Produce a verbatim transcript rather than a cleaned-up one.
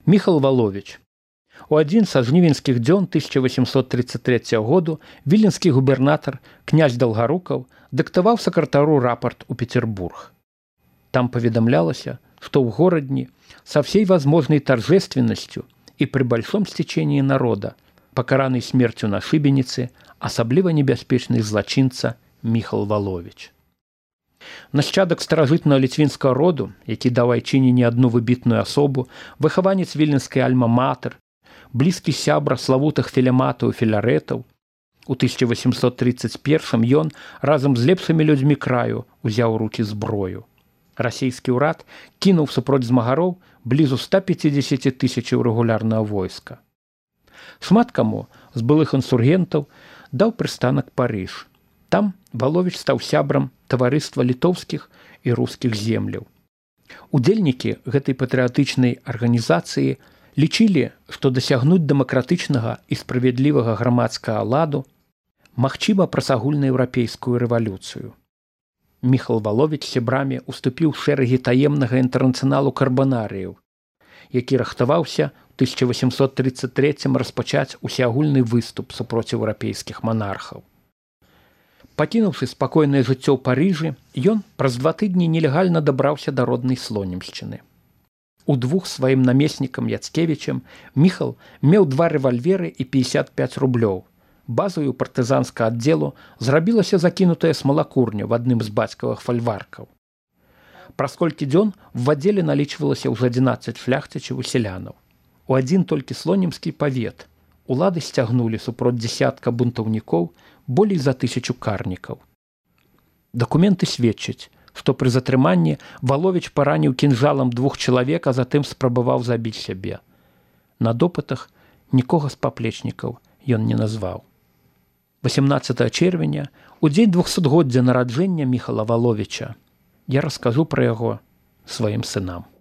Міхал Валовіч. У адзін са жнівеньскіх дзён тысяча восемьсот тридцать третьего году віленскі губернатар князь Долгарукаў дыктаваў сакратару рапорт у Петербург. Там паведамлялася, что в горадні со всей возможной торжественностью и при большом стечении народа покаранный смертью на шибенице особливо небяспечный злочинца Міхал Валовіч. Нашчадак старажытнага ліцвінскага роду, які даў айчыне не адну выбітную асобу, выхаванец віленскай альма-матэр, блізкі сябра славутых філематаў і філарэтаў, у тысяча восемьсот тридцать первым ён разам з лепшымі людзьмі краю узяў у рукі зброю. Расійскі ўрад кінуў супроць змагароў блізу ста пятидесяти тысячаў рэгулярнага войска. Шмат каму з былых інсургентаў даў прыстанак Парыж. Там Валовіч стаў сябрам таварыства літоўскіх і рускіх земляў. Удзельнікі гэтай патрыятычнай арганізацыі лічылі, што дасягнуць дэмакратычнага і справядлівага грамадскага ладу магчыма праз агульнаеўрапейскую рэвалюцыю. Міхал Валовіч сябрамі уступіў шэрагі таемнага інтэрнацыяналу карбанарыяў, які рыхтаваўся ў тысяча восемьсот тридцать третьем распачаць усеагульны выступ супроць еўрапейскіх манархаў. Пакінуўшы спакойнае жыццё ў Парыжы, ён праз два тыдні нелегальна дабраўся да роднай Слонімшчыны. Удвух сваім намеснікам Яцкевічам Міхал меў два рэвальверы і пятьдесят пять рублёў. Базою партызанскага аддзелу зрабілася закінутая смалакурня в адным з бацькавых фальваркаў. Праз колькі дзён в аддзеле налічвалася ўжо адзінаццаць шляхцічаў і сялянаў. У адзін толькі слонімскі павет улады сцягнулі супроць дзясятка бунтаўнікоў болей за тысячу карнікаў. Дакументы сведчаць, што пры затрыманні Валовіч параніў кінжалам двух чалавек, а затым спрабаваў забіць сябе. На допытах нікога з паплечнікаў ён не назваў. восемнадцатого чэрвеня, у дзень двухсотгоддзя нараджэння Міхала Валовіча, я раскажу пра яго сваім сынам.